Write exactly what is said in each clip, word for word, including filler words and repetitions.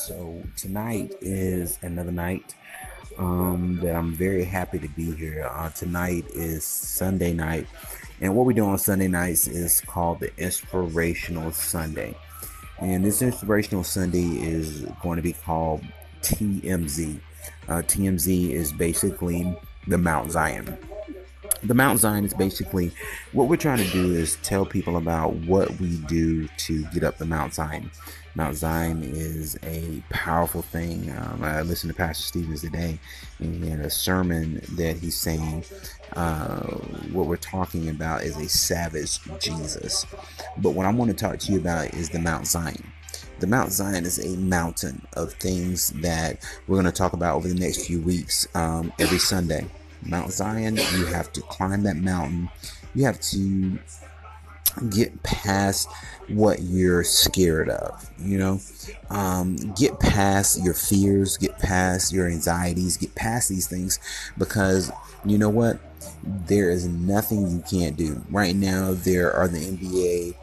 So tonight is another night um, that I'm very happy to be here. Uh, tonight is Sunday night, and what we do on Sunday nights is called the Inspirational Sunday. And this Inspirational Sunday is going to be called T M Z. Uh, T M Z is basically the Mount Zion. The Mount Zion is basically what we're trying to do is tell people about what we do to get up the Mount Zion. Mount Zion is a powerful thing. Um, I listened to Pastor Stevens today, and he had a sermon that he's saying uh, what we're talking about is a savage Jesus. But what I want to talk to you about is the Mount Zion. The Mount Zion is a mountain of things that we're going to talk about over the next few weeks, um, every Sunday. Mount Zion, you have to climb that mountain. You have to get past what you're scared of, you know, um, get past your fears, get past your anxieties, get past these things, because you know what? There is nothing you can't do. Right now, there are the N B A,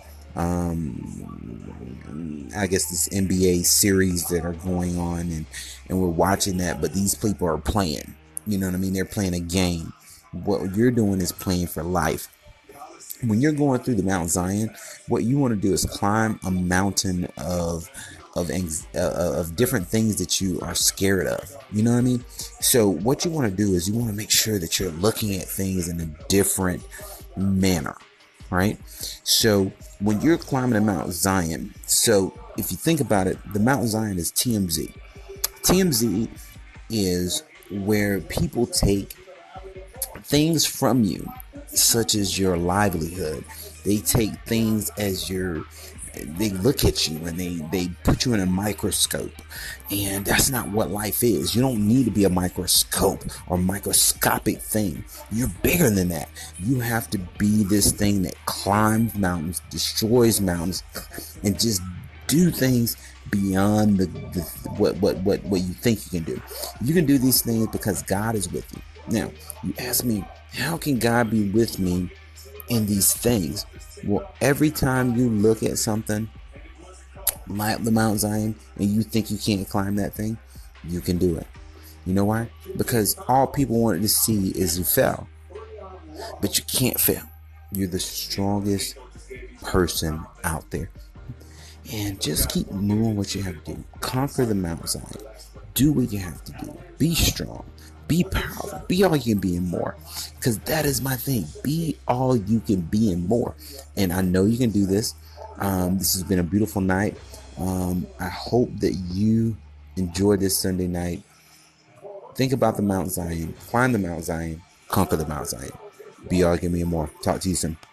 um, I guess this N B A series that are going on, and, and we're watching that, but these people are playing. You know what I mean? They're playing a game. What you're doing is playing for life. When you're going through the Mount Zion, what you want to do is climb a mountain of of uh, of different things that you are scared of. You know what I mean? So what you want to do is you want to make sure that you're looking at things in a different manner, right? So when you're climbing the Mount Zion, so if you think about it, the Mount Zion is T M Z. T M Z is where people take things from you, such as your livelihood. They take things as your, they look at you and they, they put you in a microscope. And that's not what life is. You don't need to be a microscope or microscopic thing. You're bigger than that. You have to be this thing that climbs mountains, destroys mountains, and just do things beyond the, the what what what what you think you can do. You can do these things because God is with you. Now, you ask me, how can God be with me in these things? Well, every time you look at something like the Mount Zion and you think you can't climb that thing, you can do it. You know why? Because all people wanted to see is you fail. But you can't fail. You're the strongest person out there. And just keep moving what you have to do. Conquer the Mount Zion. Do what you have to do. Be strong. Be powerful. Be all you can be and more. Because that is my thing. Be all you can be and more. And I know you can do this. Um, this has been a beautiful night. Um, I hope that you enjoy this Sunday night. Think about the Mount Zion. Climb the Mount Zion. Conquer the Mount Zion. Be all you can be and more. Talk to you soon.